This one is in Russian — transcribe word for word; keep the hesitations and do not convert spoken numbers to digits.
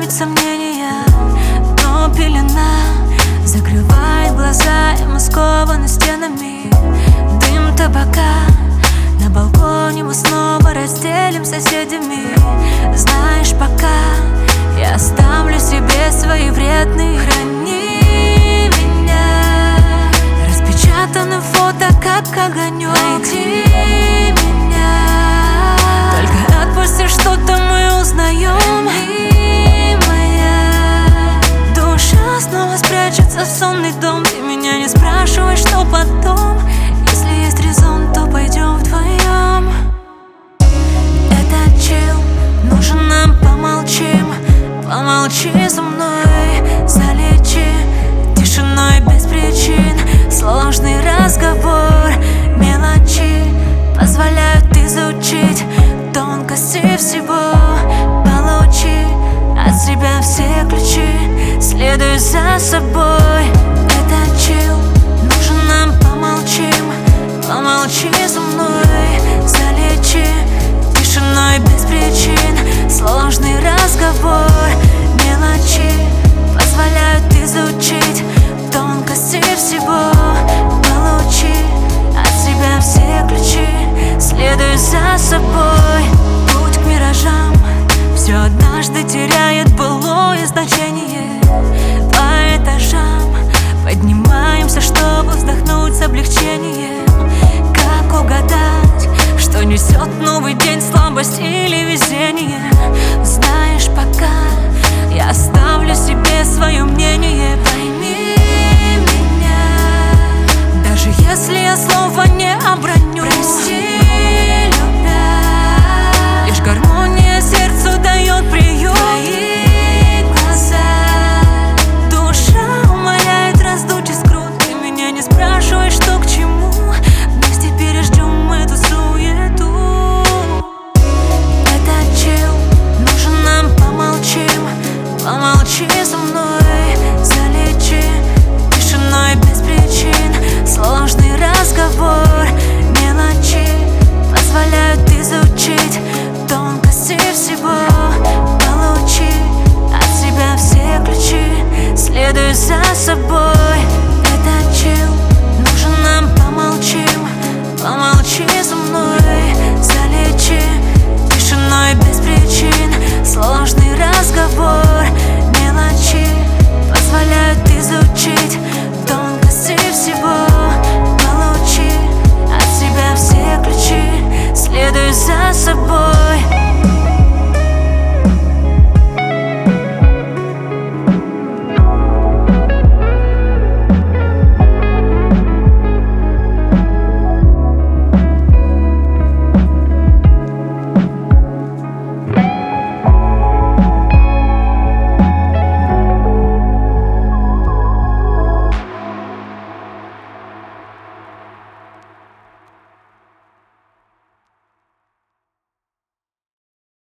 давит сомнения, но пелена закрывает глаза, и мы скованы стенами. Дым табака на балконе, мы снова разделим с соседями. Знаешь, пока я оставлю себе свои вредные. Храни меня, распечатано фото, как огонек. Найди меня, только отпусти, что-то мы узнаем. И моя душа снова спрячется в сонный дом. Ты меня не спрашивай, что потом. Если есть резон, то пойдем вдвоем. Это чил, нужен нам, помолчим. Помолчи за мной, залечи тишиной без причин. Сложный разговор, мелочи позволяют изучить тонкости всего. Получи от себя все ключи, следуй за собой. Это чил, нужен нам, помолчим. Помолчи за мной, залечи тишиной без причин. Сложный разговор, мелочи позволяют изучить тонкости всего. Получи от себя все ключи, следуй за собой. Путь к миражам все однажды теряет былое значение. По этажам поднимаемся, чтобы вздохнуть с облегчением. Как угадать, что несет новый день, слабость или везение? Знаешь, пока я оставлю себе свое мнение. Пойми меня, даже если я слова не оброню. Прости, любя, лишь гармония сердцу дает приют. Твои глаза душа умоляет раздуть искру. Ты меня не спрашивай, что к чему. Вместе переждем эту суету. Это чил, нужен нам, помолчим. Помолчи за мной, залечи тишиной без причин. Сложный разговор, мелочи позволяют изучить тонкости всего. Получи от себя все ключи, следуй за собой. Это чил, нужен нам, помолчим. Помолчи за мной, залечи тишиной без причин. Сложный разговор, мелочи позволяют изучить тонкости всего. Получи от себя все ключи, следуй за собой.